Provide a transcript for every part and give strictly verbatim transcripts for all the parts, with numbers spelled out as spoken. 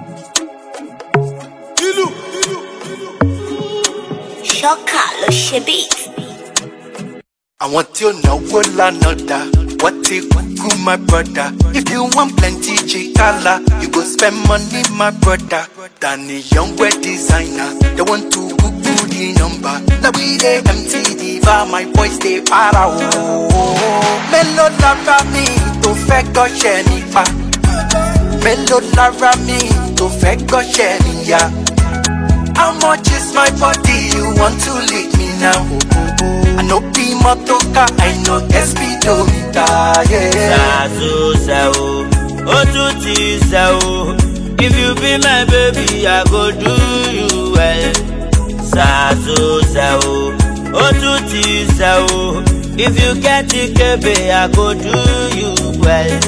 Shoka lo ṣe beat. Àwọn tí ó náwó lánàá what a cuckoo, my brother. If you want plenty chikala, you go spend money, my brother. Danny Young wear designer, they want to cuckoo the number. Now we dey empty the bar, my boys they para oh. Mélòó lára mi tó fẹ́ gọ́ṣẹ́ nípa. Mélòó lára mi tó fẹ́ gọ́ṣẹ́ níyà. How much is my body? You want to lick me now? I know be motoka, I know S P Domita, yeah. Sazo sao, otuti sao. If you be my baby, I go do you well. Sazo sao, otuti sao. If you get it, baby, I go do you well.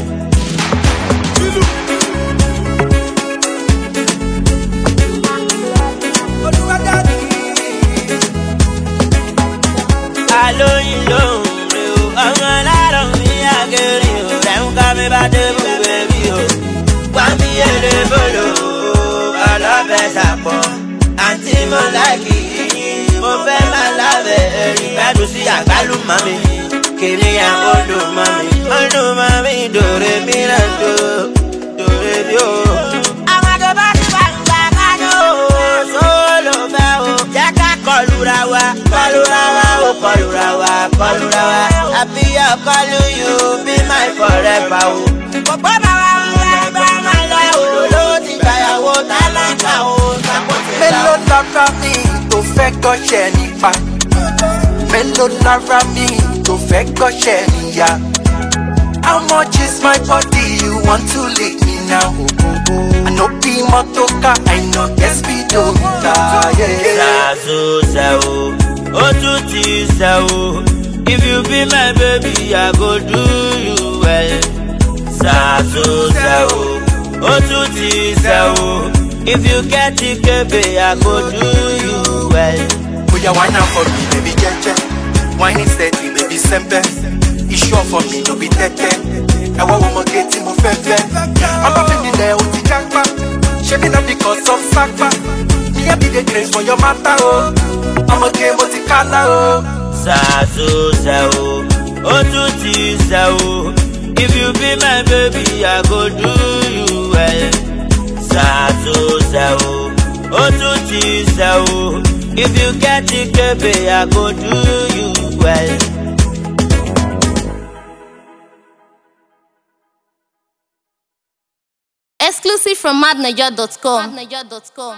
Alóyin lóhùn rè o, ọmọ alárọ̀ mi àgẹ̀rẹ̀ o, lẹ́hùn ká mi bá dé bú bẹ́bí o. Wá mi yẹlẹ bọ́lọ̀ o, ọlọ́bẹ̀ sàpọ̀. Àǹtí mo láìkì yìnyín, mo fẹ́ máa lábẹ́ ẹ̀rín. Gbádùn sí àgbálùmọ̀ mi, kìnìún yẹn ó dùn mọ́ mi. Ó dùn mọ́ mi, dòrè mi náà dò, dòrè mi o. Àwọn tó bá ti wà ń gbà kájọ o, sólò fẹ́ o. Jẹ́ ká kọlura wa, kọlura wa o, kọlura wa, kọlura wa. Àbí ọkọlù you be my forever o. Gbogbo bá wa ń gbà gbà máa lọ òdòdó ti gbàyàwó tálákà o. Mélòó lára mi tó fẹ́ gọ́ṣẹ́ nípa. Mélòó lára mi tó fẹ́ gọ́ṣẹ́ níyà. How much is my body? You want to lick me now? I know be motoka, I know S P Domita, yeah. Sazo sao, otuti sao. If you be my baby, I go do you well. Sazo sao, otuti sao. If you get it, baby, I go do you well. Put your wine out for me, baby, jeje. Wine is steady, baby, sempe. It's sure for me, no be tete. I want one more get in my fefe. I'm not in there with the jackpot. Shaving up because of sakpa. Me a be the grace for your matter, oh. I'm a game with the color, oh. Sazo sao, otuti sao. If you be my baby, I go do you well. Sazo sao, otuti sao. If you get it, baby, I go do you well. Exclusive from mad naija dot com.